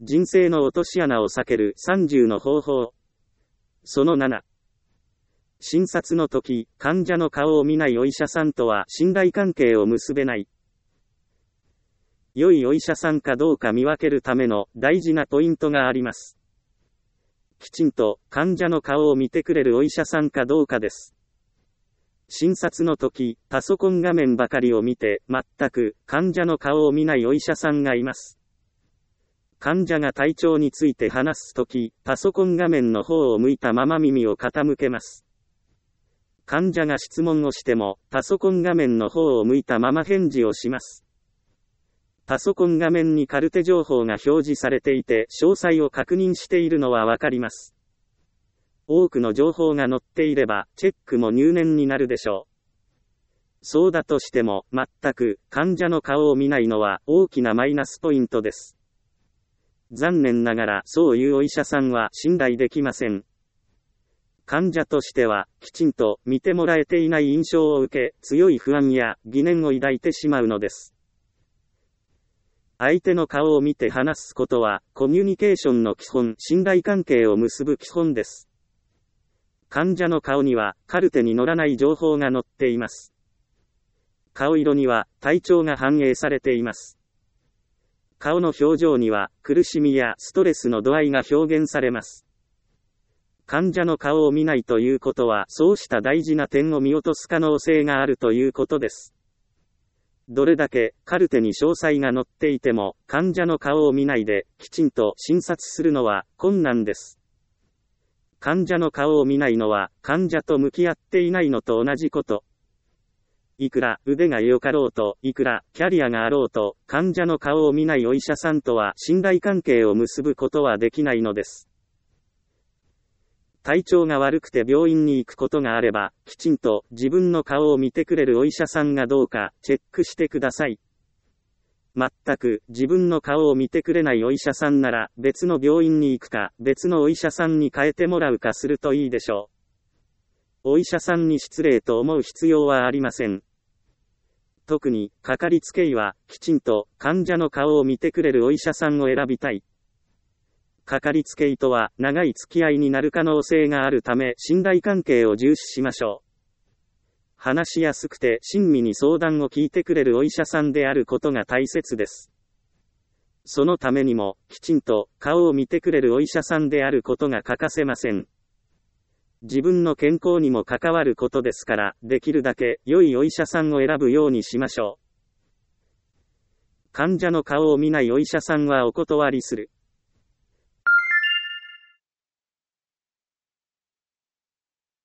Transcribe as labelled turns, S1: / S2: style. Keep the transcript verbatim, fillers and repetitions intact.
S1: 人生の落とし穴を避けるさんじゅうの方法。そのなな。診察の時、患者の顔を見ないお医者さんとは信頼関係を結べない。良いお医者さんかどうか見分けるための大事なポイントがあります。きちんと患者の顔を見てくれるお医者さんかどうかです。診察の時、パソコン画面ばかりを見て、全く患者の顔を見ないお医者さんがいます。患者が体調について話すとき、パソコン画面の方を向いたまま耳を傾けます。患者が質問をしても、パソコン画面の方を向いたまま返事をします。パソコン画面にカルテ情報が表示されていて、詳細を確認しているのはわかります。多くの情報が載っていれば、チェックも入念になるでしょう。そうだとしても、全く患者の顔を見ないのは大きなマイナスポイントです。残念ながらそういうお医者さんは信頼できません。患者としてはきちんと見てもらえていない印象を受け、強い不安や疑念を抱いてしまうのです。相手の顔を見て話すことはコミュニケーションの基本、信頼関係を結ぶ基本です。患者の顔にはカルテに載らない情報が載っています。顔色には体調が反映されています。顔の表情には苦しみやストレスの度合いが表現されます。患者の顔を見ないということは、そうした大事な点を見落とす可能性があるということです。どれだけカルテに詳細が載っていても、患者の顔を見ないできちんと診察するのは困難です。患者の顔を見ないのは、患者と向き合っていないのと同じこと。いくら腕が良かろうと、いくらキャリアがあろうと、患者の顔を見ないお医者さんとは信頼関係を結ぶことはできないのです。体調が悪くて病院に行くことがあれば、きちんと自分の顔を見てくれるお医者さんがどうかチェックしてください。全く自分の顔を見てくれないお医者さんなら、別の病院に行くか、別のお医者さんに変えてもらうかするといいでしょう。お医者さんに失礼と思う必要はありません。特に、かかりつけ医は、きちんと患者の顔を見てくれるお医者さんを選びたい。かかりつけ医とは、長い付き合いになる可能性があるため、信頼関係を重視しましょう。話しやすくて親身に相談を聞いてくれるお医者さんであることが大切です。そのためにも、きちんと顔を見てくれるお医者さんであることが欠かせません。自分の健康にも関わることですから、できるだけ良いお医者さんを選ぶようにしましょう。患者の顔を見ないお医者さんはお断りする。